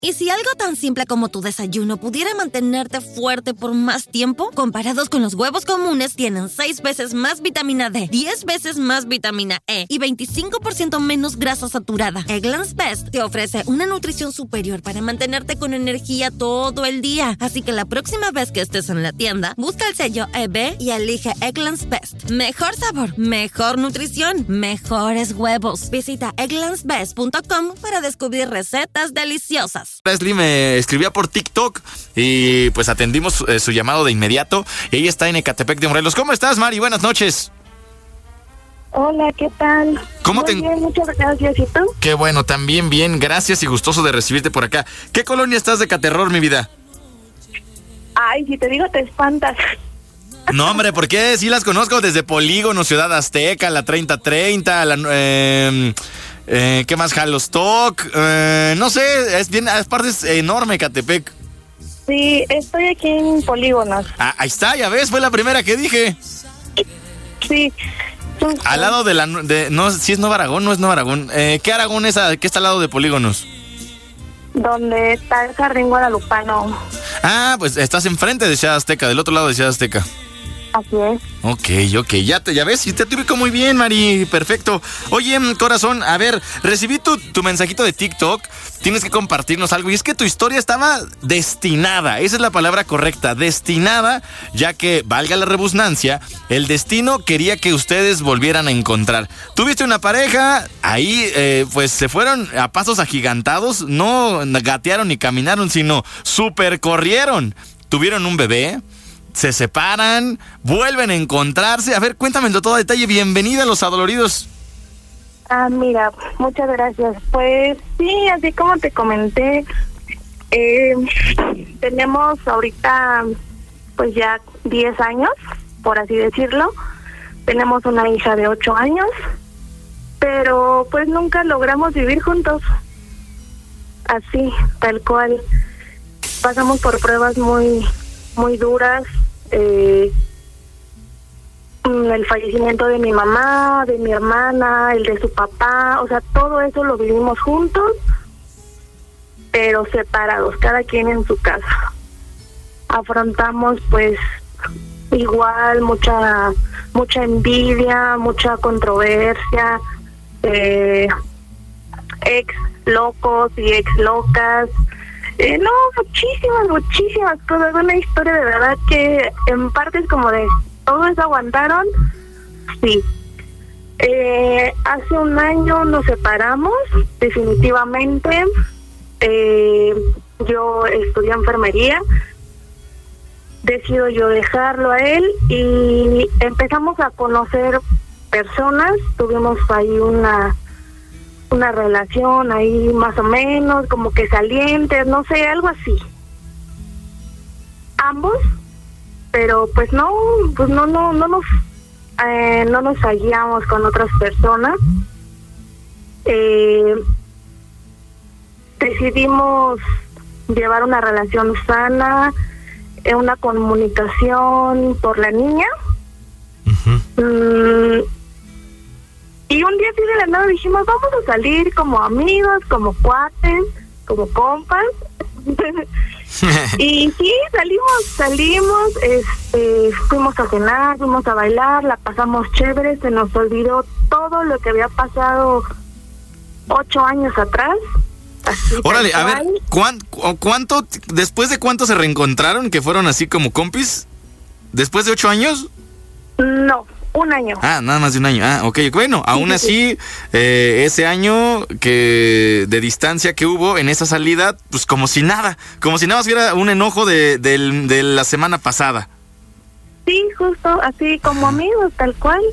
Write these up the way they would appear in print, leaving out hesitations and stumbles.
¿Y si algo tan simple como tu desayuno pudiera mantenerte fuerte por más tiempo? Comparados con los huevos comunes, tienen 6 veces más vitamina D, 10 veces más vitamina E y 25% menos grasa saturada. Eggland's Best te ofrece una nutrición superior para mantenerte con energía todo el día. Así que la próxima vez que estés en la tienda, busca el sello EB y elige Eggland's Best. Mejor sabor, mejor nutrición, mejores huevos. Visita egglandsbest.com para descubrir recetas deliciosas. Leslie me escribía por TikTok y pues atendimos su llamado de inmediato. Ella está en Ecatepec de Morelos. ¿Cómo estás, Mari? Buenas noches. Hola, ¿qué tal? ¿Cómo Muy bien, muchas gracias. ¿Y tú? Qué bueno, también bien. Gracias y gustoso de recibirte por acá. ¿Qué colonia estás de Caterror, mi vida? Ay, si te digo te espantas. No, hombre, ¿por qué? Sí las conozco desde Polígono, Ciudad Azteca, la 3030, ¿qué más? Jalostoc, no sé, aparte es enorme Ecatepec. Sí, estoy aquí en Polígonos. Ah, ahí está, ya ves, fue la primera que dije. Sí. Al lado no, si es Nuevo Aragón, no es Nuevo Aragón. ¿Qué Aragón es? ¿Qué está al lado de Polígonos? Donde está el Jardín Guadalupano. Ah, pues estás enfrente de Ciudad Azteca, del otro lado de Ciudad Azteca. Así es. Ok, ya ves, y te ubico muy bien, Mari, perfecto. Oye, corazón, a ver, recibí tu mensajito de TikTok, tienes que compartirnos algo, y es que tu historia estaba destinada, esa es la palabra correcta, destinada, ya que, valga la redundancia, el destino quería que ustedes volvieran a encontrar. Tuviste una pareja, ahí pues se fueron a pasos agigantados, no gatearon ni caminaron, sino supercorrieron, tuvieron un bebé, se separan, vuelven a encontrarse. A ver, cuéntamelo todo a detalle. Bienvenida a Los Adoloridos. Ah, mira, muchas gracias. Pues sí, así como te comenté, tenemos ahorita pues ya 10 años, por así decirlo. Tenemos una hija de 8 años, pero pues nunca logramos vivir juntos. Así, tal cual. Pasamos por pruebas muy duras, el fallecimiento de mi mamá, de mi hermana, el de su papá, o sea, todo eso lo vivimos juntos, pero separados, cada quien en su casa. Afrontamos pues igual mucha envidia, mucha controversia, ex locos y ex locas. No, muchísimas cosas. Una historia de verdad que en parte es como de todo eso aguantaron. Sí. Hace un año nos separamos, definitivamente. Yo estudié enfermería. Decido yo dejarlo a él y empezamos a conocer personas. Tuvimos ahí una relación ahí más o menos, como que salientes, no sé, algo así. Ambos, pero pues no nos hallamos con otras personas. Decidimos llevar una relación sana, una comunicación por la niña. Y un día así de la nada dijimos, vamos a salir como amigos, como cuates, como compas. Y sí, salimos, fuimos a cenar, fuimos a bailar, la pasamos chévere, se nos olvidó todo lo que había pasado 8 años atrás. Así. Órale, a ver, ¿cuánto, después de cuánto se reencontraron, que fueron así como compis? ¿Después de 8 años? No. 1 año. Ah, nada más de 1 año. Ah, ok. Bueno, aún así, ese año de distancia que hubo en esa salida, pues como si nada más hubiera un enojo de la semana pasada. Sí, justo, así como amigos, tal cual.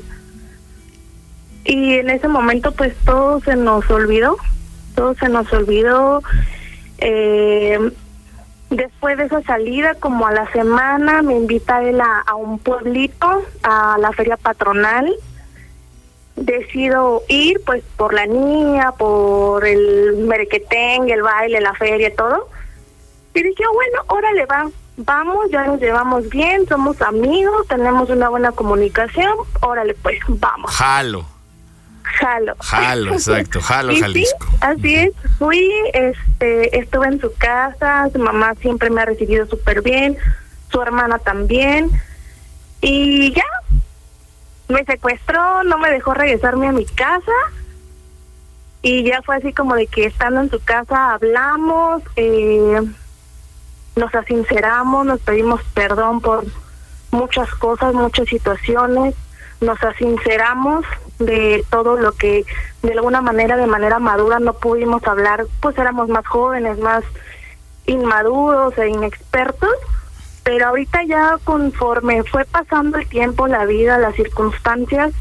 Y en ese momento, pues todo se nos olvidó. Después de esa salida, como a la semana, me invita él a un pueblito, a la feria patronal. Decido ir, pues, por la niña, por el merequetengue, el baile, la feria, todo. Y dije, bueno, órale, vamos, ya nos llevamos bien, somos amigos, tenemos una buena comunicación, órale, pues, vamos. Jalo. Jalo, exacto, Jalo, Y Jalisco. sí, así es, fui, estuve en su casa, su mamá siempre me ha recibido súper bien, su hermana también, y ya, me secuestró, no me dejó regresarme a mi casa, y ya fue así como de que estando en su casa hablamos, nos asinceramos, nos pedimos perdón por muchas cosas, muchas situaciones, nos asinceramos de todo lo que de alguna manera, de manera madura no pudimos hablar, pues éramos más jóvenes, más inmaduros e inexpertos, pero ahorita ya conforme fue pasando el tiempo, la vida, las circunstancias,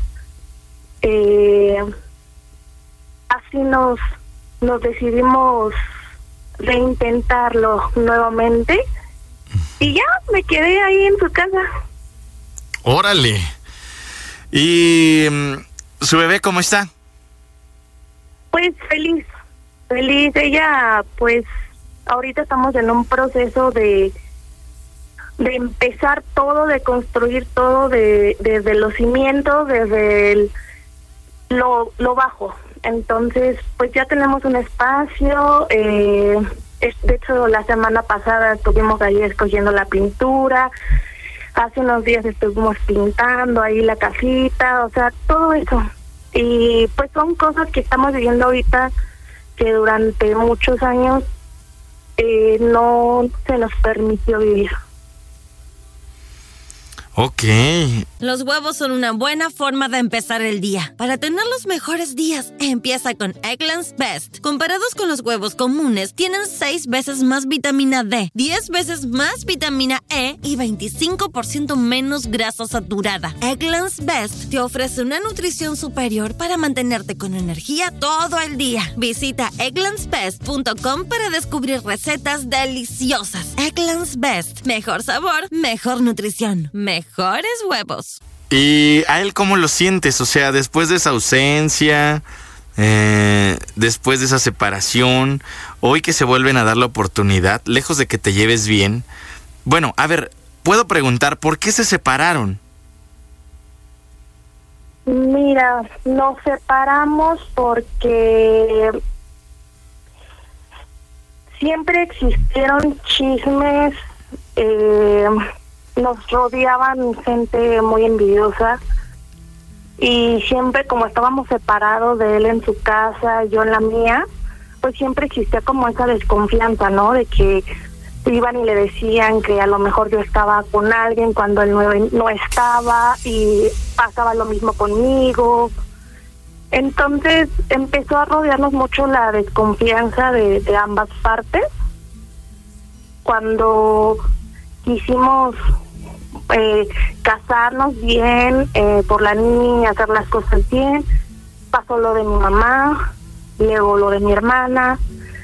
así nos decidimos reintentarlo nuevamente y ya me quedé ahí en su casa. Órale. ¿Y su bebé cómo está? Pues feliz, ella pues ahorita estamos en un proceso de empezar todo, de construir todo desde los cimientos, desde lo bajo. Entonces, pues ya tenemos un espacio, de hecho la semana pasada estuvimos ahí escogiendo la pintura, hace unos días estuvimos pintando ahí la casita, o sea, todo eso. Y pues son cosas que estamos viviendo ahorita que durante muchos años no se nos permitió vivir. Ok. Los huevos son una buena forma de empezar el día. Para tener los mejores días, empieza con Eggland's Best. Comparados con los huevos comunes, tienen 6 veces más vitamina D, 10 veces más vitamina E y 25% menos grasa saturada. Eggland's Best te ofrece una nutrición superior para mantenerte con energía todo el día. Visita egglandsbest.com para descubrir recetas deliciosas. Eggland's Best. Mejor sabor, mejor nutrición, mejores huevos. ¿Y a él cómo lo sientes? O sea, después de esa ausencia, después de esa separación, hoy que se vuelven a dar la oportunidad, lejos de que te lleves bien. Bueno, a ver, puedo preguntar, ¿por qué se separaron? Mira, nos separamos porque siempre existieron chismes, nos rodeaban gente muy envidiosa y siempre como estábamos separados de él en su casa, yo en la mía, pues siempre existía como esa desconfianza, ¿no? De que iban y le decían que a lo mejor yo estaba con alguien cuando él no estaba y pasaba lo mismo conmigo. Entonces empezó a rodearnos mucho la desconfianza de ambas partes. Cuando quisimos casarnos bien por la niña, hacer las cosas bien, pasó lo de mi mamá, luego lo de mi hermana,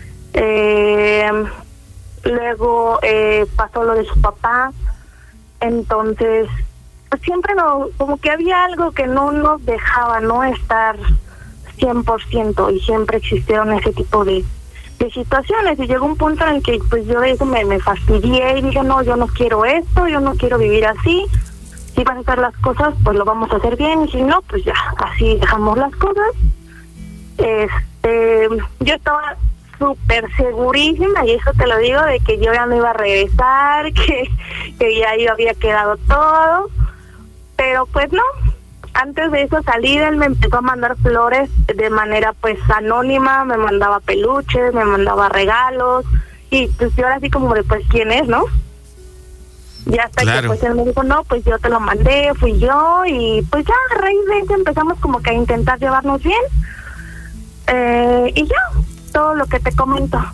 luego pasó lo de su papá. Entonces pues siempre como que había algo que no nos dejaba no estar 100% y siempre existieron ese tipo de situaciones y llegó un punto en el que pues yo de eso me fastidié y dije no, yo no quiero esto, yo no quiero vivir así, si van a hacer las cosas pues lo vamos a hacer bien y si no pues ya, así dejamos las cosas. Yo estaba súper segurísima y eso te lo digo de que yo ya no iba a regresar, que ya yo había quedado todo, pero pues no. Antes de eso salir, él me empezó a mandar flores de manera pues anónima, me mandaba peluches, me mandaba regalos, y pues yo era así como de pues quién es, ¿no? Y hasta claro. Que pues él me dijo, no, pues yo te lo mandé, fui yo, y pues ya a raíz de eso empezamos como que a intentar llevarnos bien, y ya, todo lo que te comento.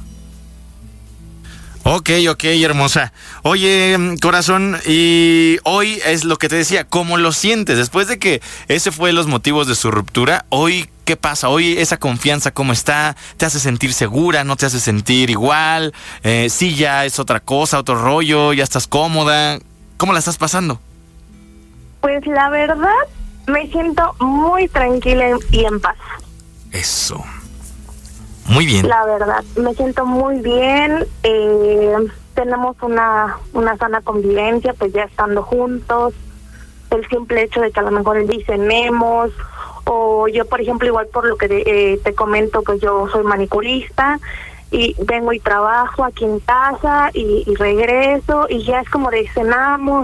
Ok, hermosa. Oye, corazón, y hoy es lo que te decía, ¿cómo lo sientes? Después de que ese fue los motivos de su ruptura, hoy, ¿qué pasa? Hoy esa confianza, ¿cómo está? ¿Te hace sentir segura? ¿No te hace sentir igual? Sí, ya es otra cosa, otro rollo, ya estás cómoda. ¿Cómo la estás pasando? Pues la verdad, me siento muy tranquila y en paz. Eso. Muy bien. La verdad, me siento muy bien. Tenemos una sana convivencia, pues ya estando juntos. El simple hecho de que a lo mejor él dice cenemos O yo, por ejemplo, igual por lo que te comento, pues yo soy manicurista y vengo y trabajo aquí en casa y regreso y ya es como de cenamos,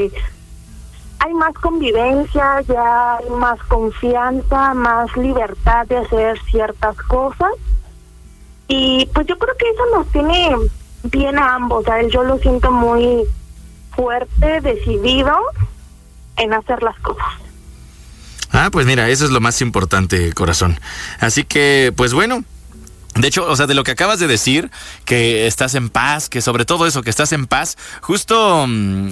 hay más convivencia, ya hay más confianza, más libertad de hacer ciertas cosas y pues yo creo que eso nos tiene bien a ambos. A él yo lo siento muy fuerte, decidido en hacer las cosas. Pues mira, eso es lo más importante, corazón. Así que, pues bueno. De hecho, o sea, de lo que acabas de decir, que estás en paz, que sobre todo eso, que estás en paz, justo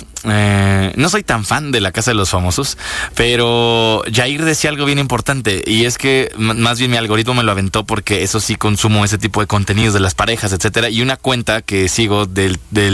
no soy tan fan de La Casa de los Famosos, pero Jair decía algo bien importante, y es que más bien mi algoritmo me lo aventó porque eso sí consumo ese tipo de contenidos de las parejas, etcétera, y una cuenta que sigo de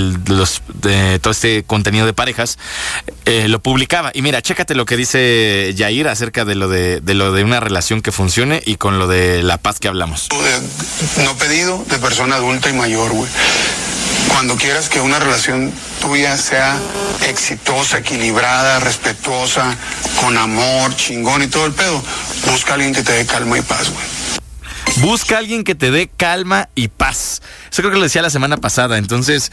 todo este contenido de parejas lo publicaba. Y mira, chécate lo que dice Jair acerca de lo de una relación que funcione y con lo de la paz que hablamos. No pedido, de persona adulta y mayor, güey. Cuando quieras que una relación tuya sea exitosa, equilibrada, respetuosa, con amor, chingón y todo el pedo, busca a alguien que te dé calma y paz, güey. Busca a alguien que te dé calma y paz. Eso creo que lo decía la semana pasada. Entonces,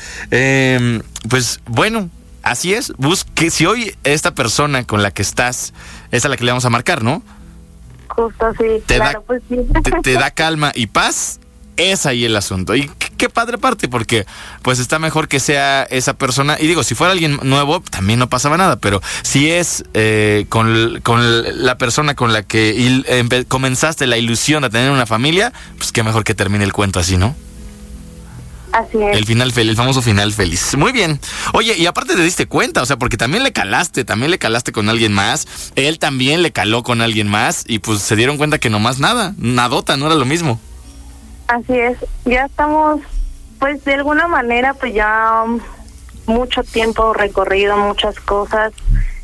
pues bueno, así es. Busque, si hoy esta persona con la que estás es a la que le vamos a marcar, ¿no? Justo, sí. Pues sí. Te da calma y paz, es ahí el asunto. Y qué padre parte, porque pues está mejor que sea esa persona. Y digo, si fuera alguien nuevo, también no pasaba nada. Pero si es con la persona con la que comenzaste la ilusión de tener una familia, pues qué mejor que termine el cuento así, ¿no? Así es. El final feliz, el famoso final feliz. Muy bien. Oye, y aparte te diste cuenta, o sea, porque también le calaste con alguien más. Él también le caló con alguien más y pues se dieron cuenta que nomás nadota, no era lo mismo. Así es. Ya estamos, pues de alguna manera, pues ya mucho tiempo recorrido, muchas cosas.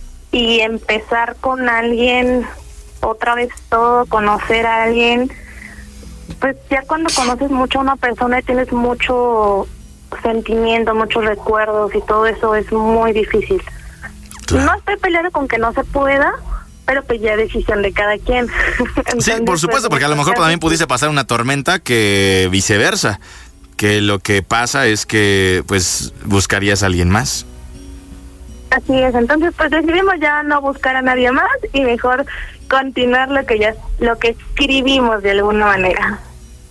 Y empezar con alguien, otra vez todo, conocer a alguien. Pues ya cuando conoces mucho a una persona y tienes mucho sentimiento, muchos recuerdos y todo eso es muy difícil. Claro. No estoy peleando con que no se pueda, pero pues ya es decisión de cada quien. Entonces, sí, por supuesto, porque a lo mejor también pudiste pasar una tormenta que viceversa, que lo que pasa es que pues buscarías a alguien más. Así es, entonces pues decidimos ya no buscar a nadie más y mejor continuar lo que escribimos de alguna manera.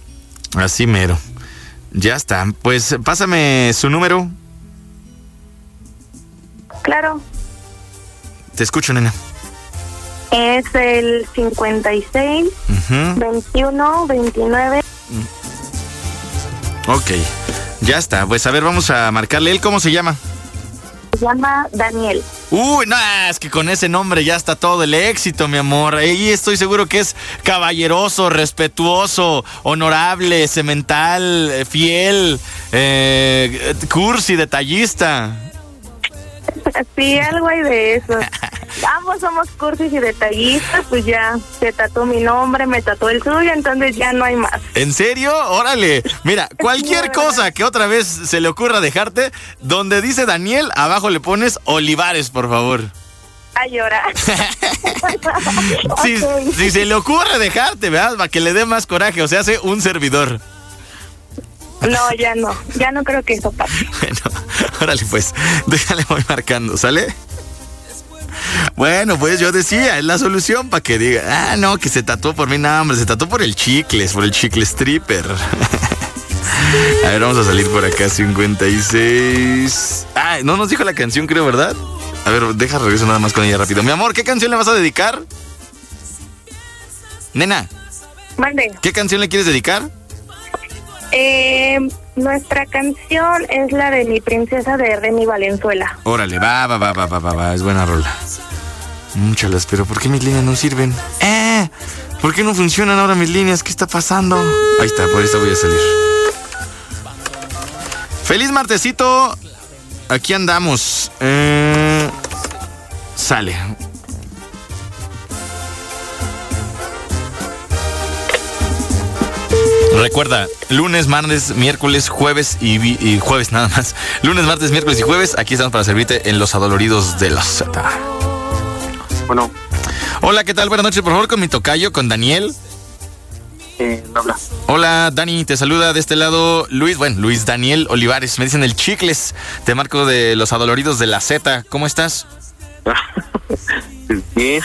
Así mero. Ya está. Pues pásame su número. Claro. Te escucho, nena. Es el 56 21 29. Ok. Ya está. Pues a ver, vamos a marcarle. ¿Él cómo se llama? Se llama Daniel. Uy, no, es que con ese nombre ya está todo el éxito, mi amor. Ahí estoy seguro que es caballeroso, respetuoso, honorable, semental, fiel, cursi, detallista. Sí, algo hay de eso. Ambos somos cursis y detallistas, pues ya se tatuó mi nombre, me tatuó el suyo, entonces ya no hay más. ¿En serio? Órale. Mira, cualquier cosa que otra vez se le ocurra dejarte, donde dice Daniel, abajo le pones Olivares, por favor. A llorar. Si se le ocurre dejarte, ¿verdad? Para que le dé más coraje, o sea, hace un servidor. No, ya no creo que eso pase. Bueno, órale pues, déjale, voy marcando, ¿sale? Bueno, pues yo decía, es la solución para que diga, no, que se tatuó por mí, no, hombre, se tatuó por el chicle stripper. A ver, vamos a salir por acá, 56. No nos dijo la canción, creo, ¿verdad? A ver, deja regreso nada más con ella rápido. Mi amor, ¿qué canción le vas a dedicar? Nena. Mande. ¿Qué canción le quieres dedicar? Nuestra canción es la de Mi Princesa de Remy Valenzuela. Órale, va, es buena rola. Muchalas, pero ¿por qué mis líneas no sirven? ¿Por qué no funcionan ahora mis líneas? ¿Qué está pasando? Ahí está, por esta voy a salir. Feliz martesito. Aquí andamos. Sale. Recuerda, lunes, martes, miércoles, jueves y jueves nada más. Lunes, martes, miércoles y jueves, aquí estamos para servirte en Los Adoloridos de la Z. Bueno. Hola, ¿qué tal? Buenas noches, por favor, con mi tocayo, con Daniel. No habla. Hola, Dani, te saluda de este lado Luis Daniel Olivares. Me dicen el Chicles. Te marco de los adoloridos de la Z. ¿Cómo estás? Bien.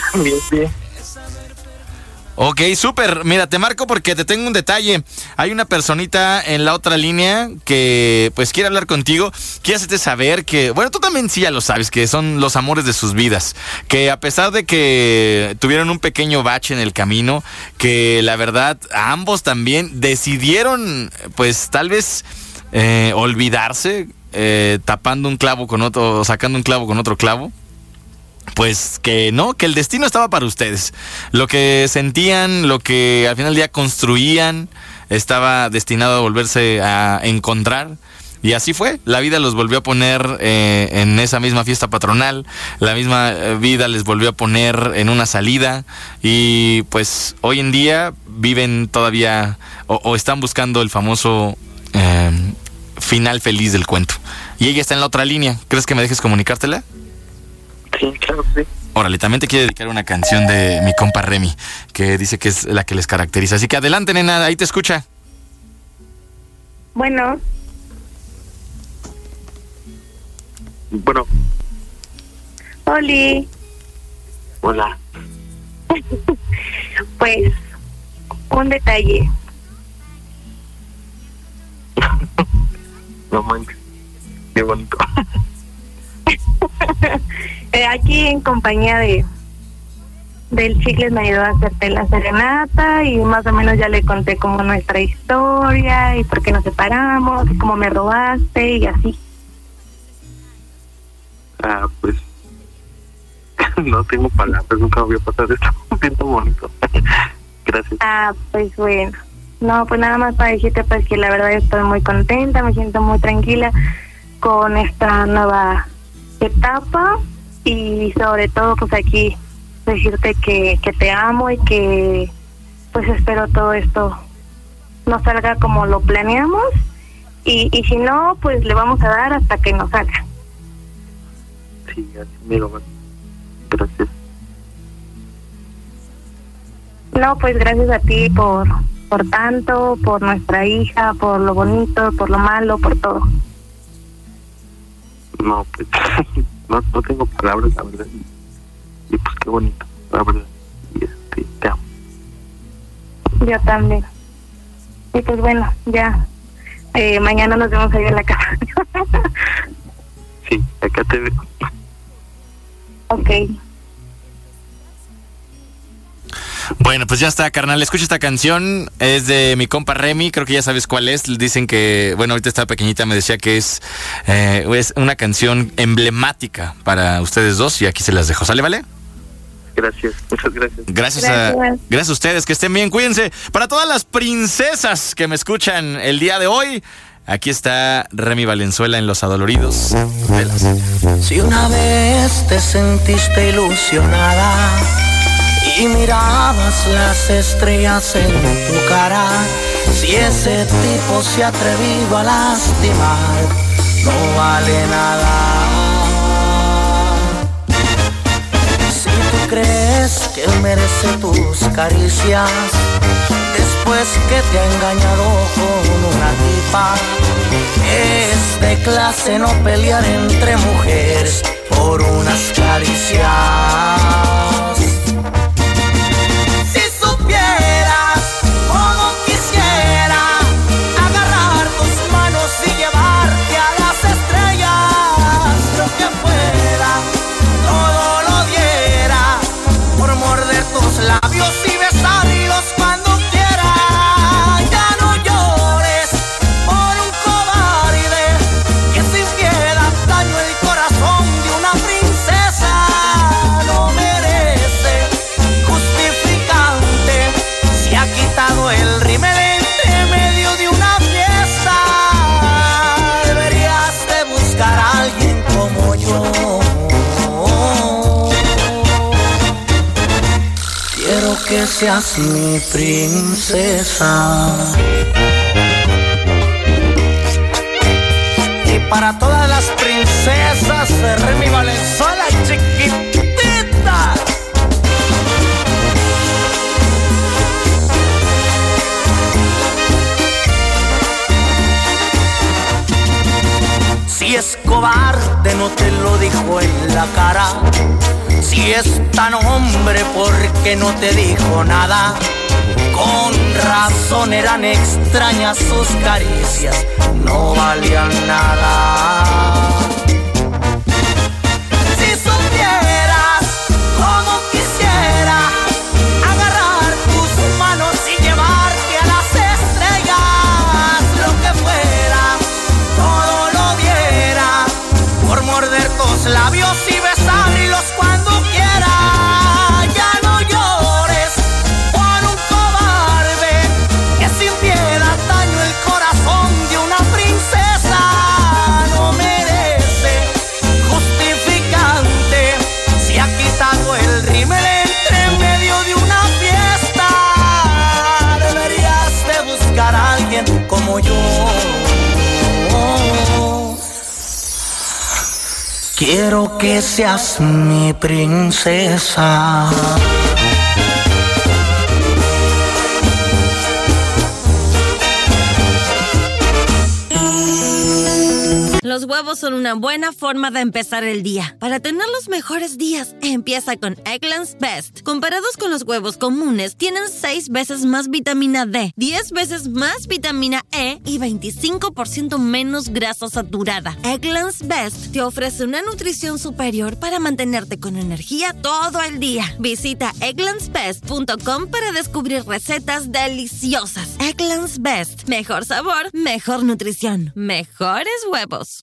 Ok, súper. Mira, te marco porque te tengo un detalle. Hay una personita en la otra línea que pues quiere hablar contigo. Quiere hacerte saber que, bueno, tú también sí ya lo sabes, que son los amores de sus vidas. Que a pesar de que tuvieron un pequeño bache en el camino, que la verdad a ambos también decidieron pues tal vez olvidarse, tapando un clavo con otro, sacando un clavo con otro clavo. Pues que no, que el destino estaba para ustedes. Lo que sentían, lo que al final del día construían, estaba destinado a volverse a encontrar. Y así fue, la vida los volvió a poner en esa misma fiesta patronal, la misma vida les volvió a poner en una salida. Y pues hoy en día viven todavía o están buscando el famoso final feliz del cuento. Y ella está en la otra línea. ¿Crees que me dejes comunicártela? Sí, claro, sí. Órale, también te quiero dedicar una canción de mi compa Remy, que dice que es la que les caracteriza. Así que adelante, nena, ahí te escucha. Bueno, Oli, Hola. pues un detalle. No manches. Qué bonito. Aquí en compañía del Chicles me ayudó a hacerte la serenata y más o menos ya le conté como nuestra historia y por qué nos separamos y cómo me robaste y así. Pues no tengo palabras, nunca voy a pasar esto. Siento bonito. Gracias. Pues bueno. No, pues nada más para decirte pues que la verdad estoy muy contenta, me siento muy tranquila con esta nueva etapa y sobre todo pues aquí decirte que te amo y que pues espero todo esto no salga como lo planeamos y si no pues le vamos a dar hasta que nos salga. Sí, así me lo van. Gracias. No, pues gracias a ti por tanto, por nuestra hija, por lo bonito, por lo malo, por todo. No, pues no tengo palabras, la verdad. Y pues qué bonito, la verdad. Y te amo. Yo también. Y pues bueno, ya mañana nos vemos ahí en la casa. Sí, acá te veo. Ok. Bueno, pues ya está, carnal. Escucha esta canción. Es de mi compa Remy. Creo que ya sabes cuál es. Dicen que, bueno, ahorita esta pequeñita me decía que es una canción emblemática para ustedes dos. Y aquí se las dejo. ¿Sale, vale? Gracias, muchas gracias. Gracias a ustedes. Que estén bien. Cuídense. Para todas las princesas que me escuchan el día de hoy, aquí está Remy Valenzuela en Los Adoloridos de la Z. Si una vez te sentiste ilusionada y mirabas las estrellas en tu cara, si ese tipo se ha atrevido a lastimar, no vale nada. Si tú crees que él merece tus caricias, después que te ha engañado con una tipa, es de clase no pelear entre mujeres por unas caricias. Si supieras cómo quisiera agarrar tus manos y llevarte a las estrellas, lo que fuera, todo lo diera por morder tus labios y besarlos cuando quiera. Ya no llores por un cobarde que sin piedad dañó el corazón de una princesa. No merece justificante, se ha quitado el rímel entre medio de una fiesta. Deberías de buscar a alguien como yo. Quiero que seas mi princesa. Y para todas las princesas de Remy Valenzuela, chiquitita. Si es cobarde no te lo dijo en la cara. Si es tan hombre, ¿por qué no te dijo nada? Con razón eran extrañas sus caricias, no valían nada. Si supieras cómo quisiera agarrar tus manos y llevarte a las estrellas, lo que fuera, todo lo viera, por morder tus labios y besarlos cuando quiera. Ya no llores por un cobarde que sin piedad dañó el corazón de una princesa. No merece justificante si ha quitado el rímel entre medio de una fiesta. Deberías de buscar a alguien como yo. Quiero que seas mi princesa. Los huevos son una buena forma de empezar el día. Para tener los mejores días, empieza con Eggland's Best. Comparados con los huevos comunes, tienen 6 veces más vitamina D, 10 veces más vitamina E y 25% menos grasa saturada. Eggland's Best te ofrece una nutrición superior para mantenerte con energía todo el día. Visita egglandsbest.com para descubrir recetas deliciosas. Eggland's Best. Mejor sabor, mejor nutrición, mejores huevos.